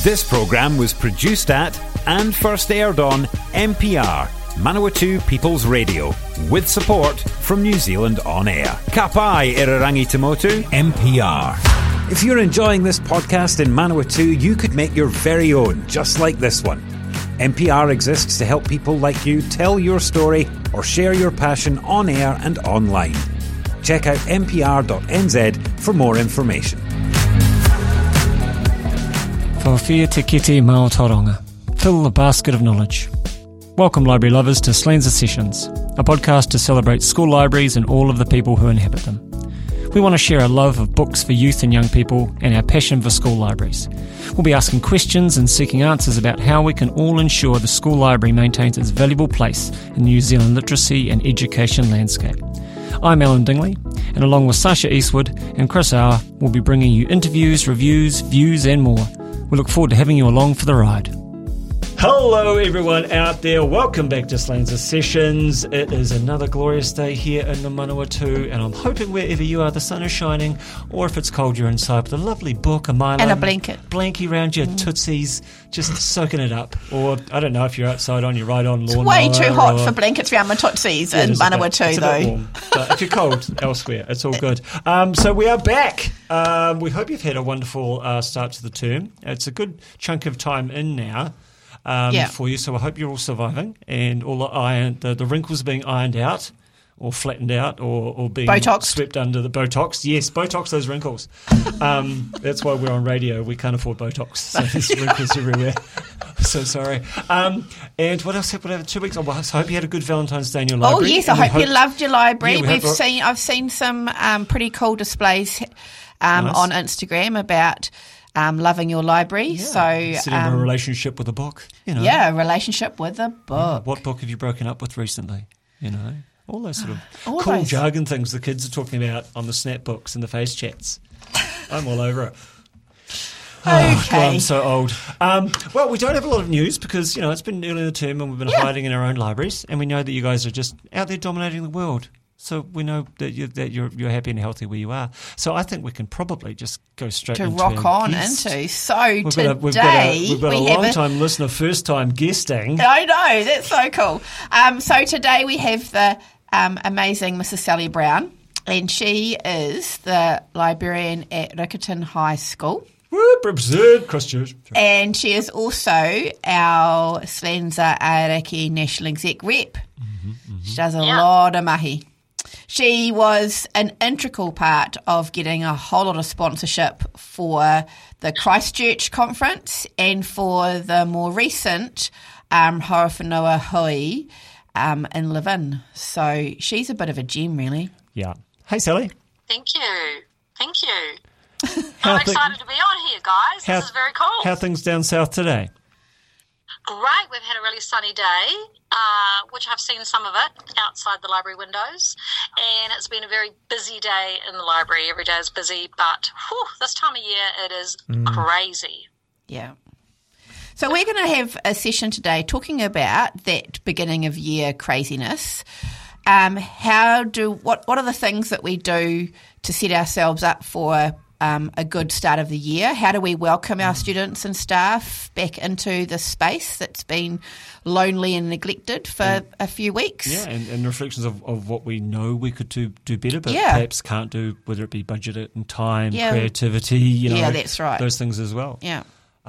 This programme was produced at and first aired on MPR, Manawatu People's Radio, with support from New Zealand On Air. Ka pai Irarangi Tamotu, MPR. If you're enjoying this podcast in Manawatu, you could make your very own, just like this one. MPR exists to help people like you tell your story or share your passion on air and online. Check out mpr.nz for more information. Whawhia te kite Maotoronga. Fill the basket of knowledge. Welcome, library lovers, to Slanza Sessions, a podcast to celebrate school libraries and all of the people who inhabit them. We want to share our love of books for youth and young people and our passion for school libraries. We'll be asking questions and seeking answers about how we can all ensure the school library maintains its valuable place in the New Zealand literacy and education landscape. I'm Alan Dingley, and along with Sasha Eastwood and Chris Hour, we'll be bringing you interviews, reviews, views and more. We look forward to having you along for the ride. Hello everyone out there, welcome back to Slanza Sessions. It is another glorious day here in the Manawatu, and I'm hoping wherever you are the sun is shining, or if it's cold you're inside with a lovely book, a Milo and a blankie around your tootsies, just soaking it up. Or I don't know if you're outside on your ride-on lawn. It's way too hot for blankets around my tootsies in Manawatu though. A bit warm. But if you're cold elsewhere, it's all good. So we are back. We hope you've had a wonderful start to the term. It's a good chunk of time in now. For you, so I hope you're all surviving and all the wrinkles being ironed out or flattened out or being Botoxed. Swept under the Botox. Yes, Botox those wrinkles. That's why we're on radio. We can't afford Botox, so there's wrinkles everywhere. So sorry. And what else happened over 2 weeks? I hope you had a good Valentine's Day in your library. Oh yes, I hope you loved your library. Yeah, I've seen some pretty cool displays nice. On Instagram about loving your library. Yeah. So sitting in a relationship with a book. You know. Yeah, a relationship with a book. Yeah. What book have you broken up with recently? You know, all those sort of all cool those jargon things the kids are talking about on the snap books and the face chats. I'm all over it. Okay. Oh, God, I'm so old. Well, we don't have a lot of news because, you know, it's been early in the term and we've been hiding in our own libraries, and we know that you guys are just out there dominating the world. So we know that you're happy and healthy where you are. So I think we can probably just go straight to into rock on guest. into. So We've today got a long-time listener, first-time guesting. I know, that's so cool. So today we have the amazing Mrs. Sally Brown, and she is the librarian at Riccarton High School. Whoop, represent Christchurch. And she is also our Slanza Aoraki National Exec Rep. She does a lot of mahi. She was an integral part of getting a whole lot of sponsorship for the Christchurch conference and for the more recent Horowhenua Hui in Levin. So she's a bit of a gem, really. Yeah. Hey, Sally. Thank you. I'm excited to be on here, guys. This is very cool. How are things down south today? Great. We've had a really sunny day, which I've seen some of it outside the library windows, and it's been a very busy day in the library. Every day is busy, but this time of year it is crazy. Yeah. So we're going to have a session today talking about that beginning of year craziness. What are the things that we do to set ourselves up for a good start of the year? How do we welcome our students and staff back into the space that's been lonely and neglected for a few weeks? Yeah, and reflections of what we know we could do better, but perhaps can't do, whether it be budget and time, creativity, you know. Yeah, that's right. Those things as well. Yeah.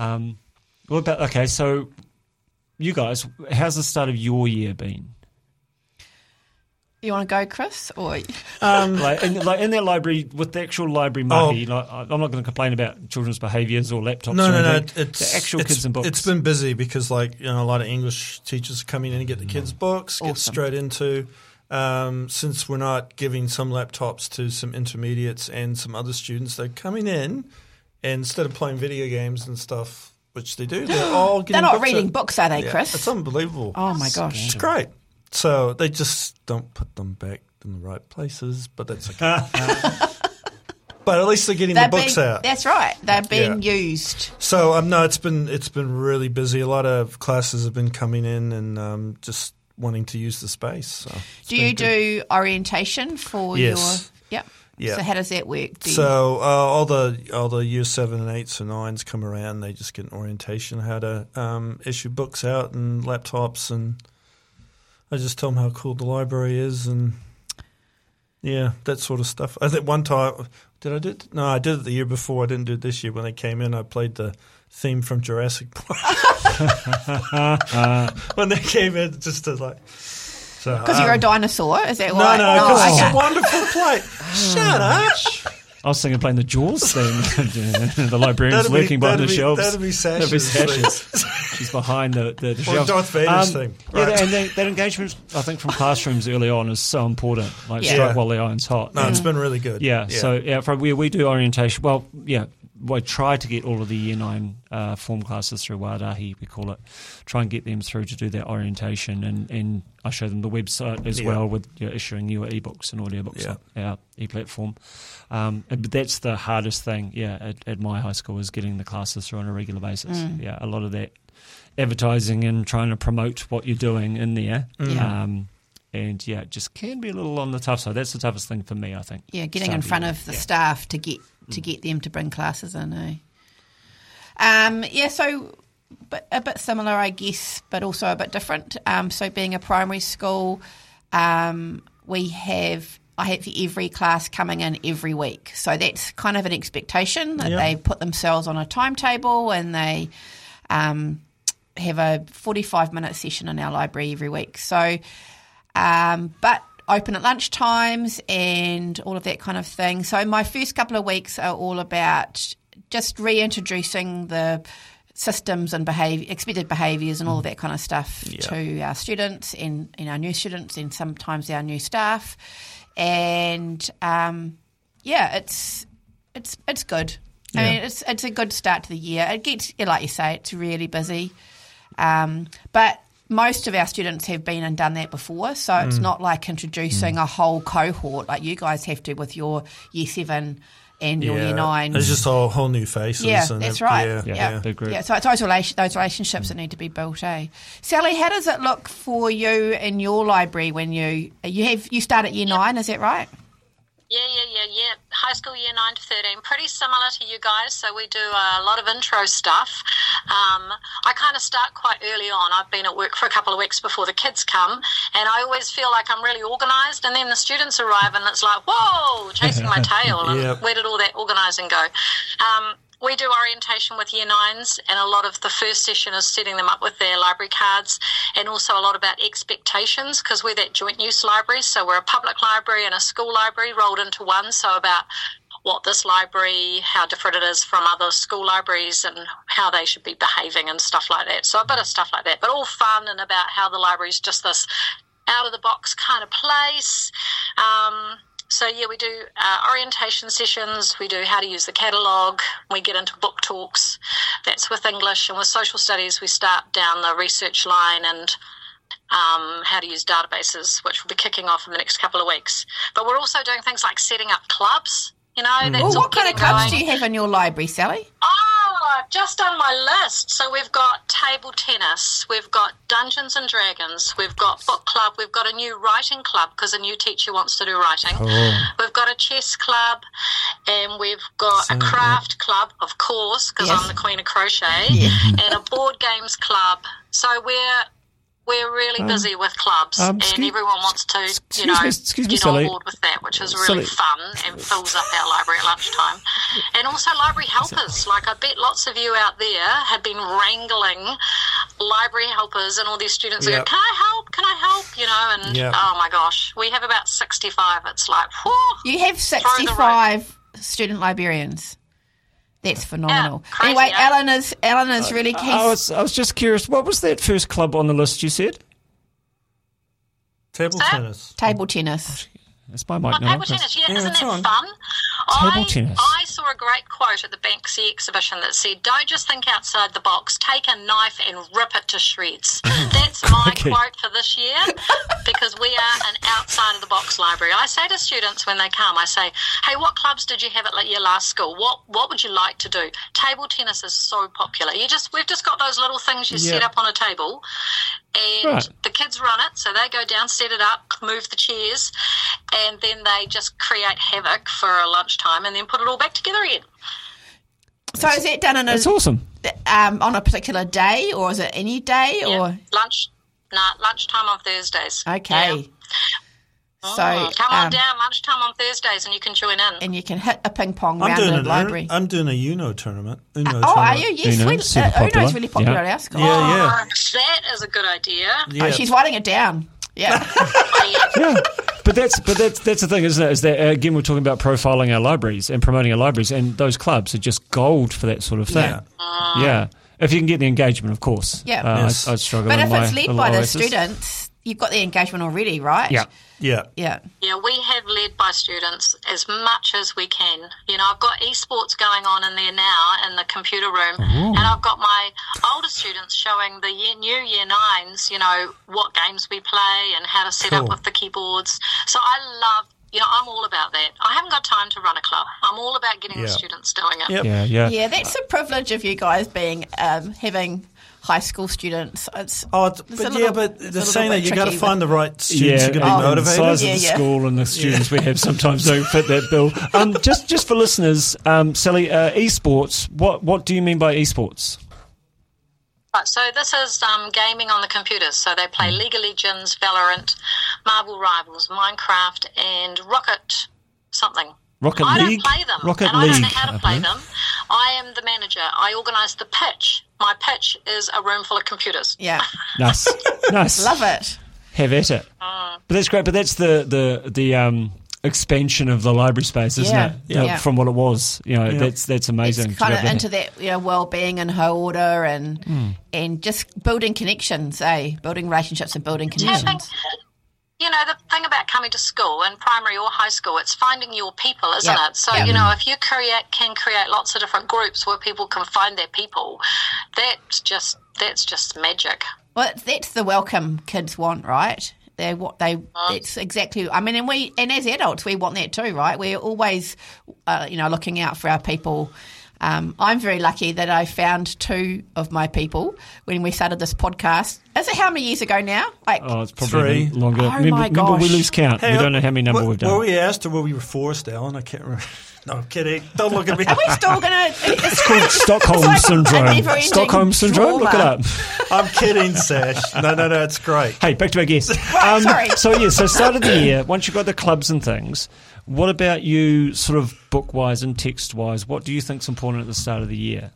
So you guys, how's the start of your year been? You want to go, Chris? Or in that library, with the actual library mahi, I'm not going to complain about children's behaviours or laptops. No. It's the actual kids and books. It's been busy because, a lot of English teachers are coming in and get the kids' books, get straight into. Since we're not giving some laptops to some intermediates and some other students, they're coming in and instead of playing video games and stuff, which they do, they're all getting. They're not reading books, are they, Chris? It's unbelievable. Oh my gosh, it's great. So they just don't put them back in the right places, but that's okay. But at least they're getting the books out. That's right. They're being used. So no, it's been really busy. A lot of classes have been coming in and just wanting to use the space. So do you do orientation for your? Yep. Yeah. So how does that work? So all the year 7 and 8s and 9s come around. They just get an orientation how to issue books out and laptops, and I just tell them how cool the library is, and that sort of stuff. I think one time did I do it? No, I did it the year before. I didn't do it this year. When they came in, I played the theme from Jurassic Park. When they came in, just to like. Because you're a dinosaur, is that no, why? No, because it's a wonderful play. Shut up. I was thinking playing the Jaws theme. The librarian's lurking behind the shelves. That'd be Sasha's. She's behind the or shelves. Darth Vader's thing. Right. Yeah, and that engagement, I think, from classrooms early on is so important. Like strike while the iron's hot. No, it's been really good. Yeah. So we do orientation. Well, we try to get all of the Year 9 form classes through Wādahi, we call it. Try and get them through to do that orientation, and I show them the website as well with issuing newer ebooks and audiobooks on our e-platform. But that's the hardest thing, at my high school, is getting the classes through on a regular basis. Yeah, a lot of that advertising and trying to promote what you're doing in there. And it just can be a little on the tough side. That's the toughest thing for me, I think. Yeah, getting in front of the staff to get them to bring classes in. So a bit similar, I guess, but also a bit different. So being a primary school, I have every class coming in every week. So that's kind of an expectation that they put themselves on a timetable, and they have a 45-minute session in our library every week. So, but open at lunch times and all of that kind of thing. So my first couple of weeks are all about just reintroducing the systems and expected behaviours and all of that kind of stuff to our students and our new students and sometimes our new staff. And it's good. I mean, it's a good start to the year. It gets, like you say, it's really busy, but most of our students have been and done that before, so it's not like introducing a whole cohort like you guys have to with your Year 7 and your Year 9. It's just a whole new faces. Yeah, and that's right. Big group. Yeah, so it's those relationships that need to be built, Sally, how does it look for you in your library when you start at Year 9, is that right? Yeah. High school Year 9 to 13, pretty similar to you guys. So we do a lot of intro stuff. I kind of start quite early on. I've been at work for a couple of weeks before the kids come, and I always feel like I'm really organised. And then the students arrive, and it's like, whoa, chasing my tail. And where did all that organising go? We do orientation with Year 9s, and a lot of the first session is setting them up with their library cards, and also a lot about expectations, because we're that joint use library, so we're a public library and a school library rolled into one, so about what this library, how different it is from other school libraries and how they should be behaving and stuff like that. So a bit of stuff like that, but all fun and about how the library is just this out-of-the-box kind of place. So, we do orientation sessions, we do how to use the catalogue, we get into book talks, that's with English, and with social studies we start down the research line and how to use databases, which will be kicking off in the next couple of weeks. But we're also doing things like setting up clubs, that's what kind of clubs do you have in your library, Sally? I've just done my list. So we've got table tennis, we've got Dungeons and Dragons, we've got book club, we've got a new writing club because a new teacher wants to do writing. We've got a chess club, and we've got a craft club, of course, because I'm the queen of crochet, and a board games club. So we're really busy with clubs, and everyone wants to, get on board with that, which is really fun and fills up our library at lunchtime. And also library helpers. Like, I bet lots of you out there have been wrangling library helpers, and all these students go, can I help? And oh my gosh, we have about 65. It's like, whew, you have 65 student librarians. That's phenomenal. Yeah, crazy, anyway, Ellen is really keen. I was just curious, what was that first club on the list you said? Table tennis. Table tennis. That's my mic now. Table tennis, isn't that fun? Table tennis. I saw a great quote at the Banksy exhibition that said, don't just think outside the box, take a knife and rip it to shreds. That's my quote for this year, because we are an outside-of-the-box library. I say to students when they come, I say, hey, what clubs did you have at your last school? What would you like to do? Table tennis is so popular. We've just got those little things you set up on a table, And the kids run it, so they go down, set it up, move the chairs, and then they just create havoc for a lunchtime and then put it all back together again. So is it done That's awesome. On a particular day, or is it any day? Yeah. Or Lunchtime on Thursdays. Okay. Yeah. So come on down, lunchtime on Thursdays, and you can join in. And you can hit a ping pong round in the library. I'm doing a Uno tournament. Are you? Yes, Uno's really popular at our school. Yeah. That is a good idea. Yeah. Oh, she's writing it down. Yeah. Yeah, but that's the thing, isn't it? Is that again we're talking about profiling our libraries and promoting our libraries, and those clubs are just gold for that sort of thing. Yeah, if you can get the engagement, of course. Yeah, I'd struggle. But in if my it's led little by the oasis. students, you've got the engagement already, right? Yeah. Yeah. Yeah. Yeah, we have led by students as much as we can. You know, I've got esports going on in there now in the computer room, and I've got my older students showing the new year nines, you know, what games we play and how to set up with the keyboards. So I love, you know, I'm all about that. I haven't got time to run a club. I'm all about getting the students doing it. Yep. Yeah, that's a privilege of you guys being having high school students. But they're saying that you got to find the right students who are going to be The motivated. size of the school and the students we have sometimes don't fit that bill. Just for listeners, Sally, esports. What do you mean by esports? Right, so this is gaming on the computers. So they play League of Legends, Valorant, Marvel Rivals, Minecraft, and Rocket something. Rocket I League? don't play them, Rocket and I don't know League, how to play them. I am the manager. I organise the pitch. My pitch is a room full of computers. Yeah. Nice. Love it. Have at it. But that's great. But that's the expansion of the library space, isn't it? Yeah. From what it was. You know, that's amazing. It's kind of into that, you know, well-being and high order and just building connections, building relationships and building connections. You know, the thing about coming to school, in primary or high school, it's finding your people, isn't it? So, you know, if you can create lots of different groups where people can find their people, that's just magic. Well, that's the welcome kids want, right? It's exactly. I mean, and as adults, we want that too, right? We're always, looking out for our people. I'm very lucky that I found two of my people when we started this podcast. Is it how many years ago now? It's probably 3. longer. Oh, remember, we lose count. Hey, we don't know how many number we've done. Were we asked or were we forced, Alan? I can't remember. No, I'm kidding. Don't look at me. Are we still going to... It's called Stockholm Syndrome. Stockholm Syndrome? Look it up. I'm kidding, Sash. No, it's great. Hey, back to our guest. Right, sorry. So start of the year, once you've got the clubs and things, what about you sort of book-wise and text-wise? What do you think's important at the start of the year?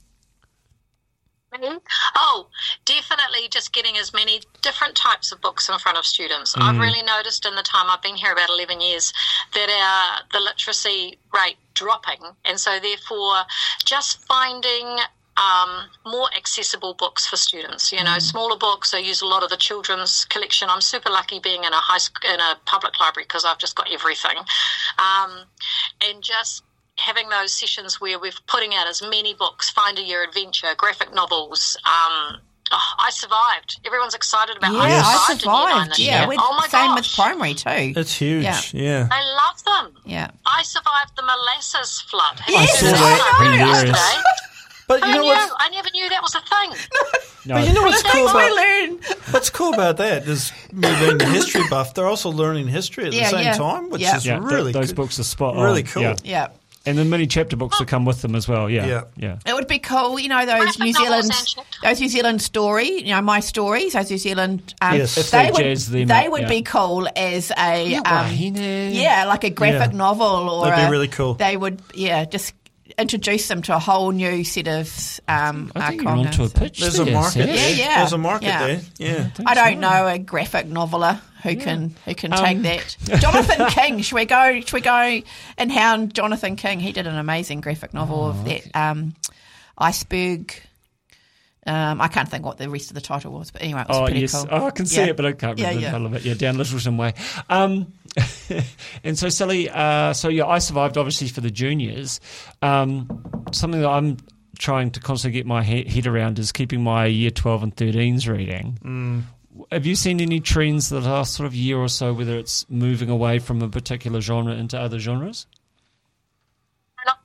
Oh, definitely just getting as many different types of books in front of students. I've really noticed in the time I've been here, about 11 years, that the literacy rate dropping, and so therefore just finding more accessible books for students. You know, smaller books. I use a lot of the children's collection. I'm super lucky being in a public library because I've just got everything, and just having those sessions where we're putting out as many books, Find a Year Adventure, graphic novels. I survived. Everyone's excited about I I survived. Yeah, same with gosh. primary too. It's huge. Yeah. I love them. Yeah. I survived the molasses flood. Yes, I saw that. But you know what? I never knew that was a thing. No. But you know what's cool about learn. what's cool about that is me being a history buff. They're also learning history at the same time, which is really those books are spot on. really cool. Yeah. And the mini chapter books that come with them as well. Yeah. It would be cool, you know, those New Zealand story, you know, my stories, those New Zealand. Yes. If they jazz them they up, would be cool as a wahine. like a graphic novel, or that'd be really cool. They would just introduce them to a whole new set of I think you're onto a pitch. There's a market there. Yeah. There's a market there. Yeah. I don't know a graphic noveler who can take that. Jonathan King. Should we go and hound Jonathan King? He did an amazing graphic novel of that iceberg. I can't think what the rest of the title was, but anyway, it was pretty cool. Oh, I can see it, but I can't remember the title of it. Yeah, down Littleton Way. And so, Sally, I survived obviously for the juniors. Something that I'm trying to constantly get my head around is keeping my year 12 and 13s reading. Have you seen any trends the last sort of year or so, whether it's moving away from a particular genre into other genres? Not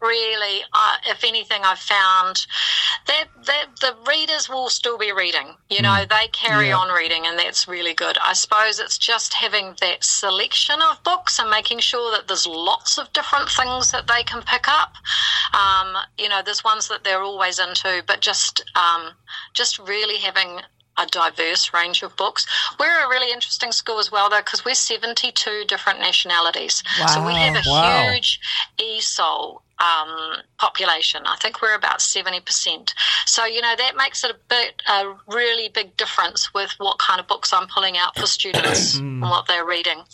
really, if anything, I've found that the readers will still be reading. You know, they carry on reading, and that's really good. I suppose it's just having that selection of books and making sure that there's lots of different things that they can pick up. You know, there's ones that they're always into, but just really having a diverse range of books. We're a really interesting school as well, though, because we're 72 different nationalities. Wow. So we have a huge ESOL population. I think we're about 70%. So, you know, that makes it a really big difference with what kind of books I'm pulling out for students and what they're reading.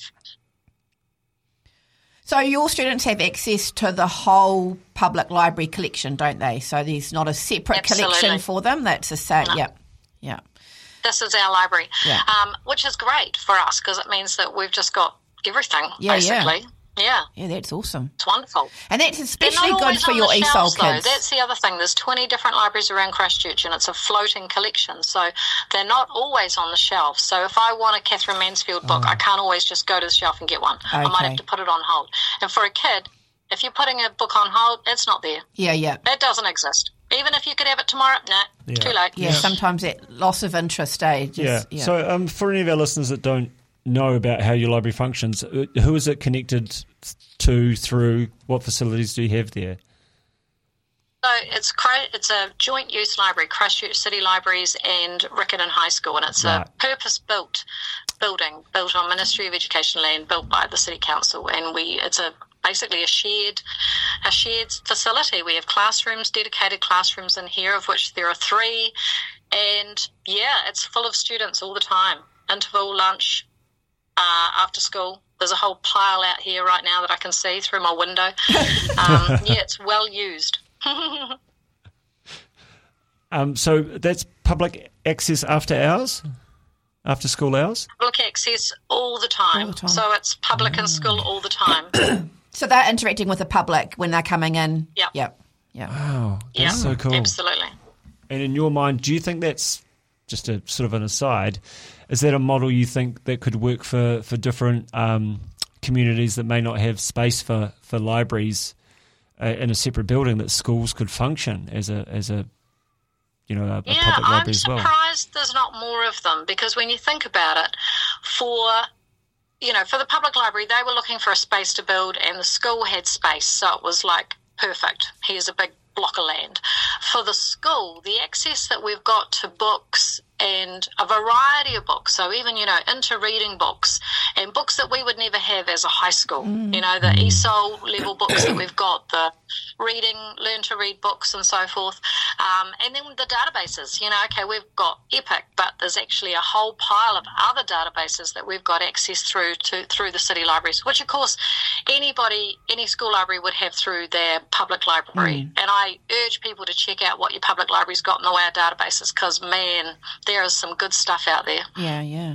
So your students have access to the whole public library collection, don't they? So there's not a separate collection for them. That's a set. No. Yep. This is our library, Yeah. which is great for us because it means that we've just got everything, basically. Yeah. Yeah, that's awesome. It's wonderful. And that's especially They're not good always for on your the ESOL shelves, though. kids. That's the other thing. There's 20 different libraries around Christchurch, and it's a floating collection, so they're not always on the shelf. So if I want a Catherine Mansfield book, I can't always just go to the shelf and get one. I might have to put it on hold. And for a kid, if you're putting a book on hold, it's not there. Yeah. It doesn't exist. Even if you could have it tomorrow, too late. Yeah, sometimes that loss of interest, Yeah. So for any of our listeners that don't know about how your library functions, who is it connected to, through, what facilities do you have there? So it's a joint use library, Christchurch City Libraries and Riccarton High School, and it's a purpose-built building built on Ministry of Education land, built by the City Council, and it's basically a shared facility. We have dedicated classrooms in here, of which there are 3, and it's full of students all the time. Interval, lunch, after school. There's a whole pile out here right now that I can see through my window. It's well used. So that's public access after school hours? Public access all the time. So it's public in school all the time. So they're interacting with the public when they're coming in? Yep. Wow, that's so cool. Absolutely. And in your mind, do you think that's, just a sort of an aside, is that a model you think that could work for different communities that may not have space for libraries in a separate building, that schools could function as a public library as well? I'm surprised there's not more of them, because when you think about it, for the public library, they were looking for a space to build, and the school had space, so it was like, perfect, here's a big block of land. For the school, the access that we've got to books and a variety of books, so even, inter-reading books and books that we would never have as a high school, the ESOL level books that we've got, the learn to read books and so forth, and then the databases, we've got EPIC, but there's actually a whole pile of other databases that we've got access through the city libraries, which of course any school library would have through their public library. And I urge people to check out what your public library's got in the way of databases, because man, there is some good stuff out there. Yeah.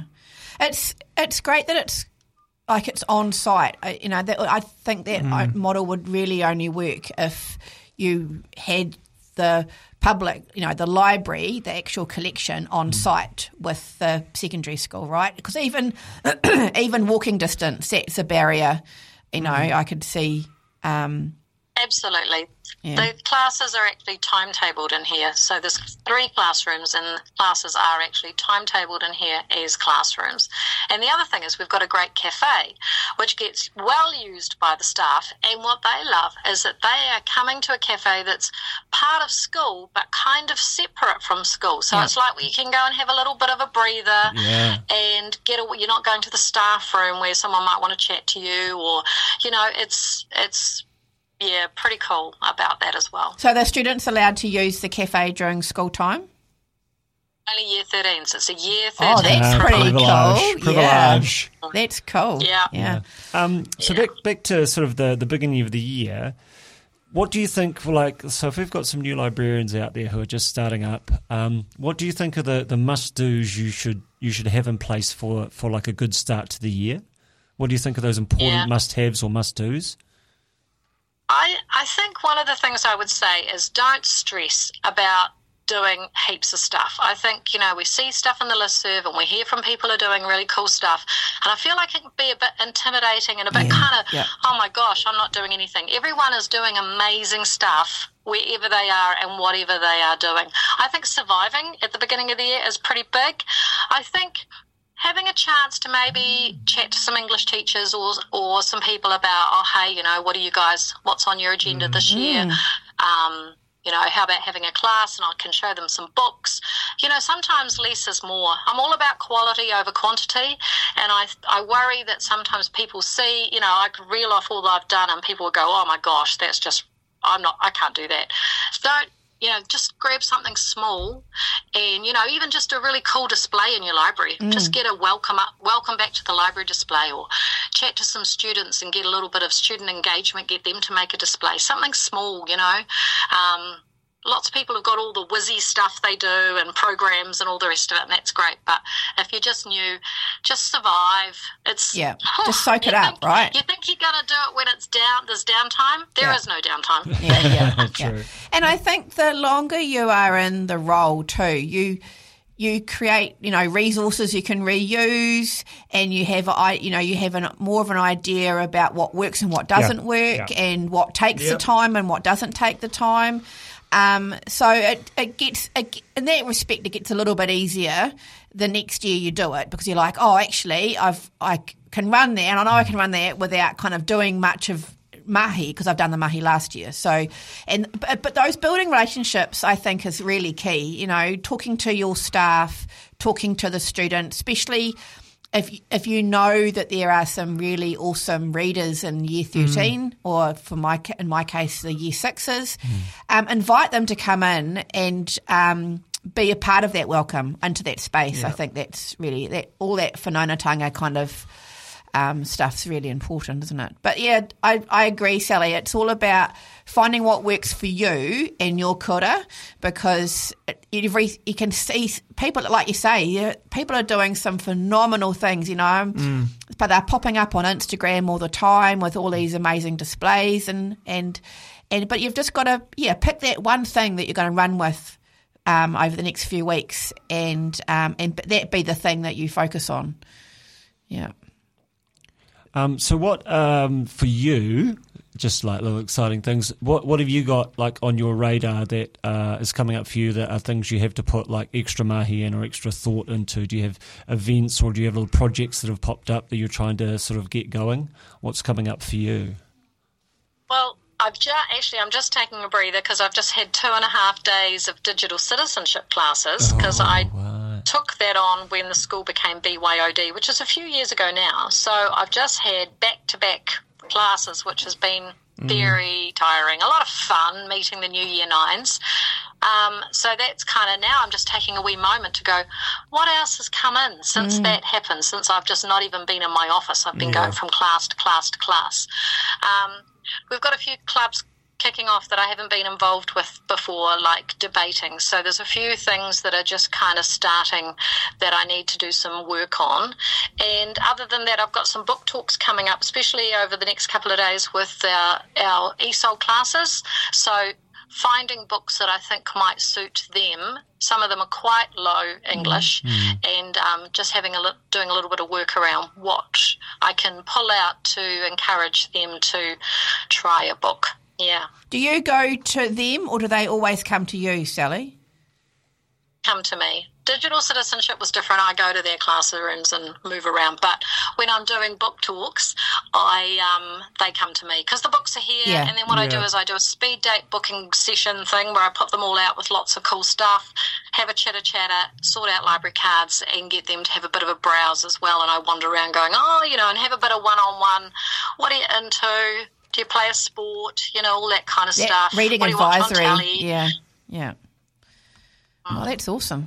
It's great that it's like it's on site. I think that model would really only work if you had the public, the library, the actual collection on site with the secondary school, right? Because even walking distance, that's a barrier. I could see. Absolutely. Yeah. The classes are actually timetabled in here. So there's 3 classrooms, and classes are actually timetabled in here as classrooms. And the other thing is we've got a great cafe, which gets well used by the staff. And what they love is that they are coming to a cafe that's part of school, but kind of separate from school. So it's like you can go and have a little bit of a breather and you're not going to the staff room where someone might want to chat to you, or, it's pretty cool about that as well. So the students allowed to use the cafe during school time? Only year 13, so it's a year 13. Oh, that's pretty cool. Privilege. Yeah. That's cool. Yeah. So back to sort of the beginning of the year, what do you think, so if we've got some new librarians out there who are just starting up, what do you think are the must-dos you should have in place for like a good start to the year? What do you think are those important must-haves or must-dos? I think one of the things I would say is don't stress about doing heaps of stuff. I think, we see stuff in the listserv and we hear from people who are doing really cool stuff. And I feel like it can be a bit intimidating and a bit oh my gosh, I'm not doing anything. Everyone is doing amazing stuff wherever they are and whatever they are doing. I think surviving at the beginning of the year is pretty big. I think having a chance to maybe chat to some English teachers or some people about, hey, what are you guys, what's on your agenda this year? How about having a class and I can show them some books? Sometimes less is more. I'm all about quality over quantity, and I worry that sometimes people see, I could reel off all that I've done and people will go, oh my gosh, that's just, I can't do that. So, just grab something small and, even just a really cool display in your library. Just get a welcome back to the library display, or chat to some students and get a little bit of student engagement, get them to make a display, something small, Lots of people have got all the whizzy stuff they do and programs and all the rest of it, and that's great. But if you're just new, just survive. Just soak it up, right? You think you're going to do it when there's downtime? There is no downtime. True. Yeah. And I think the longer you are in the role too, you create, resources you can reuse, and you have, more of an idea about what works and what doesn't work, and what takes the time and what doesn't take the time. So it gets, in that respect, it gets a little bit easier the next year you do it, because you're like, oh, actually, I can run there, and I know I can run there without kind of doing much of mahi, because I've done the mahi last year. So, but those building relationships, I think, is really key. Talking to your staff, talking to the students, especially if you know that there are some really awesome readers in Year 13, or in my case, the Year 6s, invite them to come in and be a part of that welcome into that space. Yep. I think that's really all that whanaungatanga kind of stuff's really important, isn't it? But yeah, I agree, Sally. It's all about finding what works for you and your kura, because you can see people, like you say, people are doing some phenomenal things, but they're popping up on Instagram all the time with all these amazing displays, but you've just got to pick that one thing that you're going to run with over the next few weeks, and that be the thing that you focus on. Yeah. So what, for you, just like little exciting things, what have you got like on your radar that is coming up for you that are things you have to put like extra mahi in or extra thought into? Do you have events, or do you have little projects that have popped up that you're trying to sort of get going? What's coming up for you? Well, I'm just taking a breather because I've just had 2.5 days of digital citizenship classes, because took that on when the school became BYOD, which is a few years ago now. So I've just had back-to-back classes, which has been very tiring. A lot of fun meeting the new Year 9s. So that's kind of, now I'm just taking a wee moment to go, what else has come in since that happened, since I've just not even been in my office. I've been going from class to class to class. We've got a few clubs kicking off that I haven't been involved with before, like debating. So there's a few things that are just kind of starting that I need to do some work on. And other than that, I've got some book talks coming up, especially over the next couple of days with our ESOL classes. So finding books that I think might suit them. Some of them are quite low English, and just doing a little bit of work around what I can pull out to encourage them to try a book. Yeah. Do you go to them, or do they always come to you, Sally? Come to me. Digital citizenship was different. I go to their classrooms and move around. But when I'm doing book talks, they come to me because the books are here. Yeah. And then what I do is I do a speed date booking session thing where I put them all out with lots of cool stuff, have a chitter-chatter, sort out library cards, and get them to have a bit of a browse as well. And I wander around going, and have a bit of one-on-one. What are you into? Do you play a sport? All that kind of stuff. Reading what advisory. Do you watch on telly? Yeah. Oh, that's awesome.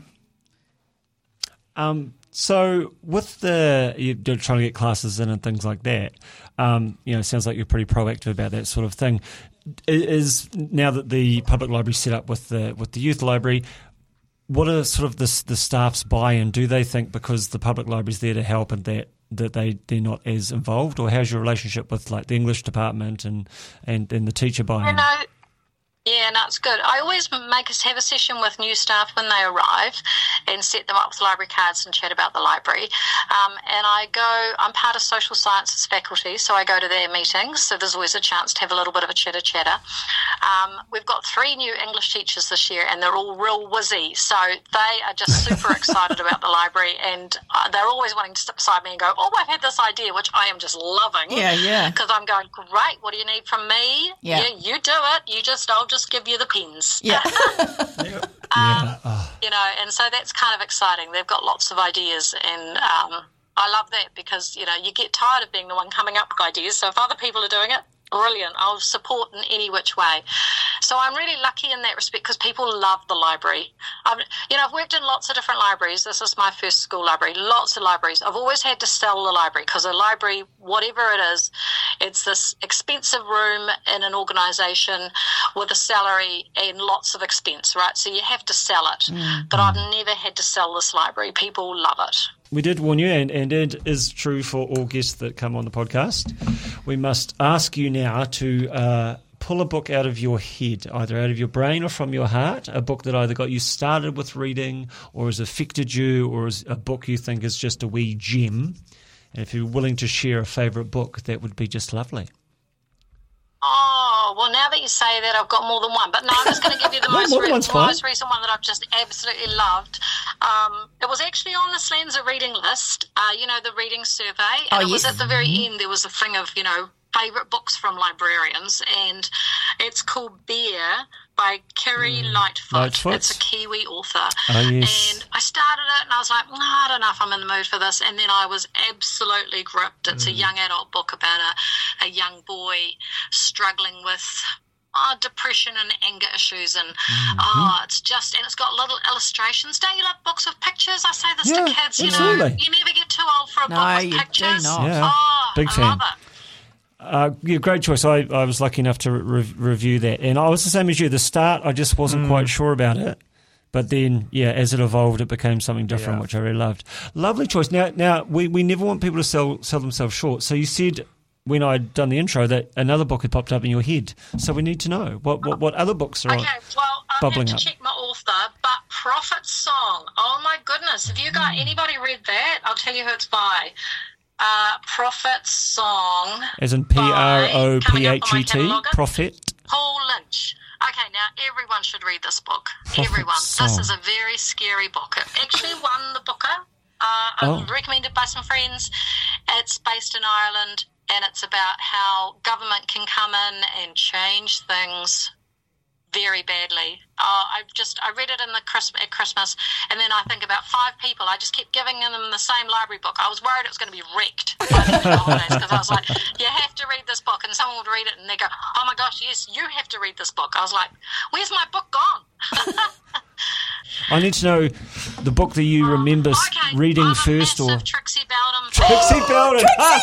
So with you're trying to get classes in and things like that, it sounds like you're pretty proactive about that sort of thing. Is now that the public library set up with the youth library, what are sort of the staff's buy-in? Do they think because the public library's there to help and that they're not as involved, or how's your relationship with like the English department and the teacher buy-in? Yeah, no, it's good. I always have a session with new staff when they arrive and set them up with library cards and chat about the library. And I'm part of social sciences faculty, so I go to their meetings, so there's always a chance to have a little bit of a chitter-chatter. We've got 3 new English teachers this year, and they're all real whizzy, so they are just super excited about the library, and they're always wanting to sit beside me and go, oh, I've had this idea, which I am just loving. Yeah. Because I'm going, great, what do you need from me? Yeah, you do it. I'll just give you the pins. Yeah. You know, and so that's kind of exciting. They've got lots of ideas, and I love that because, you know, you get tired of being the one coming up with ideas. So if other people are doing it, brilliant. I'll support in any which way. So I'm really lucky in that respect because people love the library. I've worked in lots of different libraries. This is my first school library, lots of libraries. I've always had to sell the library because a library, whatever it is, it's this expensive room in an organisation with a salary and lots of expense, right? So you have to sell it. But I've never had to sell this library. People love it. We did warn you, and it is true for all guests that come on the podcast. We must ask you now to pull a book out of your head, either out of your brain or from your heart, a book that either got you started with reading or has affected you or is a book you think is just a wee gem. And if you're willing to share a favourite book, that would be just lovely. Oh, well, now that you say that, I've got more than one. But no, I'm just going to give you the most recent one that I've just absolutely loved. It was actually on the Slanza reading list, the reading survey. And it was at the very end. There was a thing of, favourite books from librarians. And it's called Bear by Kerry Lightfoot. It's a Kiwi author. Oh, yes. And I started it and I was like, I don't know if I'm in the mood for this. And then I was absolutely gripped. It's a young adult book about a young boy struggling with depression and anger issues, and it's got little illustrations. Don't you love books with pictures? I say this to kids, absolutely. You never get too old for a book with pictures. Do not. Yeah. Big fan. I love it. Great choice. I was lucky enough to review that, and I was the same as you. The start, I just wasn't quite sure about it, but then, as it evolved, it became something different, which I really loved. Lovely choice. Now we never want people to sell themselves short. So you said when I'd done the intro that another book had popped up in your head, so we need to know what other books are bubbling up. To check my author, but Prophet's Song. Oh my goodness! Have you got anybody read that? I'll tell you who it's by. Prophet's Song. As in Prophet. Prophet. Paul Lynch. Okay, now everyone should read this book. Prophet's Song. This is a very scary book. It actually won the Booker. Recommended by some friends. It's based in Ireland, and it's about how government can come in and change things very badly. I read it at Christmas, and then I think about 5 people. I just kept giving them the same library book. I was worried it was going to be wrecked by the end of the holidays because I was like, you have to read this book, and someone would read it and they go, oh my gosh, yes, you have to read this book. I was like, where's my book gone? I need to know the book that you remember reading first, or Trixie Belden. Trixie Belden.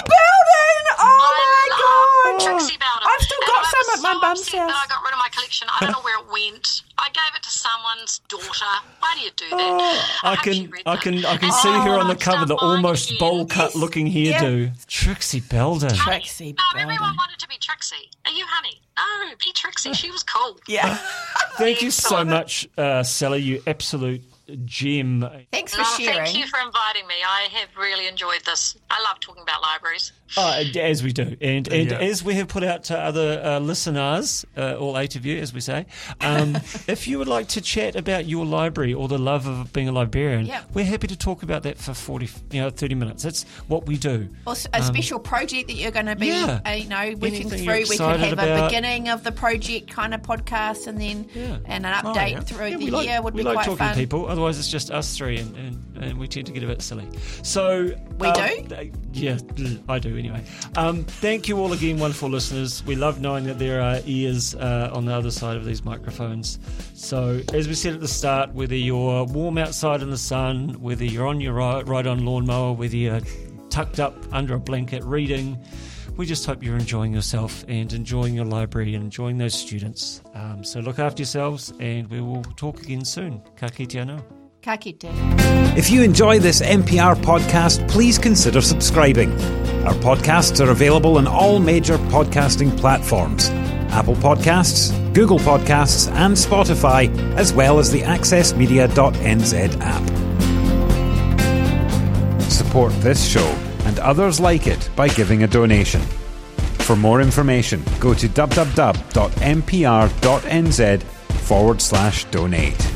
Oh my God! Trixie Belden. I've still got some at my mum's house. I got rid of my collection. I don't know where it went. I gave it to someone's daughter. Why do you do that? I can see her on the cover, the almost bowl cut looking hairdo. Trixie Belden. Trixie Belden. Everyone wanted to be Trixie. Are you honey? No, be Trixie. She was cool. Yeah. Thank you so much, Sally. You absolute gem. Thanks for sharing. Thank you for inviting me. I have really enjoyed this. I love talking about libraries. As we do. And as we have put out to other listeners, all 8 of you, as we say, if you would like to chat about your library or the love of being a librarian, we're happy to talk about that for 30 minutes. That's what we do. Or a special project that you're going to be working through. We could have a beginning of the project kind of podcast and then and an update through the year would be quite fun. We like talking to people. Otherwise, it's just us 3 and we tend to get a bit silly. So we do? Yeah, I do anyway. Thank you all again, wonderful listeners. We love knowing that there are ears on the other side of these microphones. So as we said at the start, whether you're warm outside in the sun, whether you're on your ride-on lawnmower, whether you're tucked up under a blanket reading, we just hope you're enjoying yourself and enjoying your library and enjoying those students. So look after yourselves, and we will talk again soon. Ka kite anō. Ka kite. If you enjoy this MPR podcast, please consider subscribing. Our podcasts are available on all major podcasting platforms. Apple Podcasts, Google Podcasts and Spotify, as well as the accessmedia.nz app. Support this show and others like it by giving a donation. For more information, go to www.mpr.nz/donate.